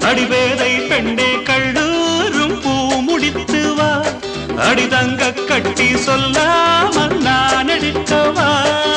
அடிவேதை பெண்ணே கள்ளூரும் பூ முடித்து வா அடிதங்க கட்டி சொல்லாமல் நான் எடுக்கவா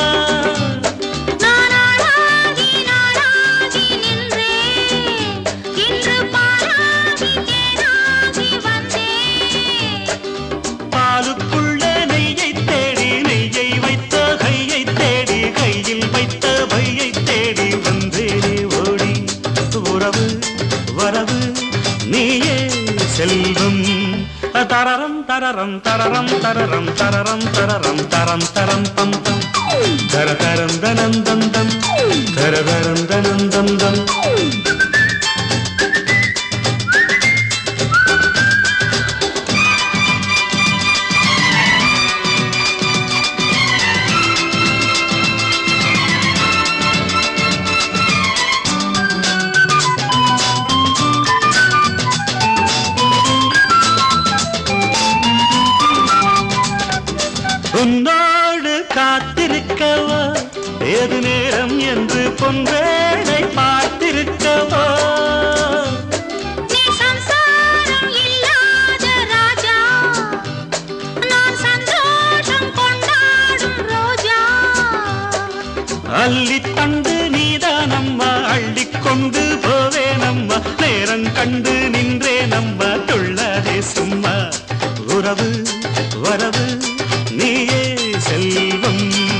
செல்வம் தரரம் தரரம் தரரம் தரரம் தரரம் தரரம் தரம் தரம் பம் பம் தர தரம் தனம் தம் தம் தர தரம் தனம் தம் தம் உன்னோடு காத்திருக்கவா ஏது நேரம் என்று பொன்வேளை பார்த்திருக்கவா நீ சம்சாரம் இல்லாத ராஜா நான் சந்தோஷம் கொண்டாடும் ரோஜா அள்ளித் தந்து நீதான் அம்மா அள்ளிக்கொண்டு போவேனம்மா நேரம் கண்டு நின்றே நம்ம துள்ளதே சும்மா உறவு வரவு நீயே செல்வம்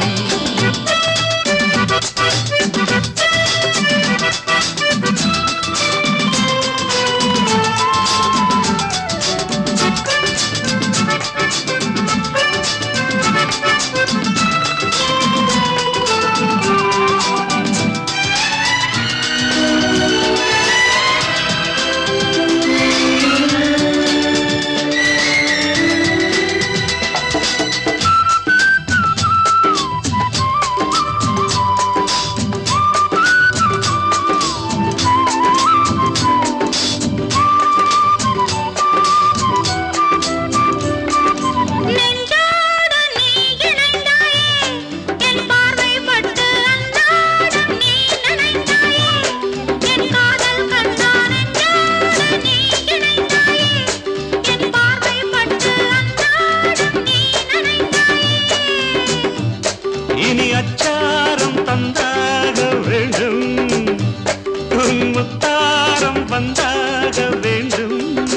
இனி அச்சாரம் தந்தாக வேண்டும் முத்தாரம் வந்தாக வேண்டும்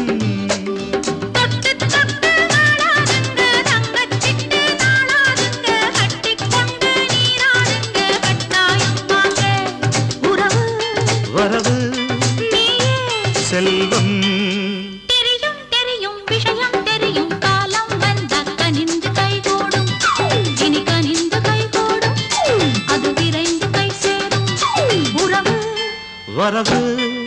வரவு செல்வம் வரவு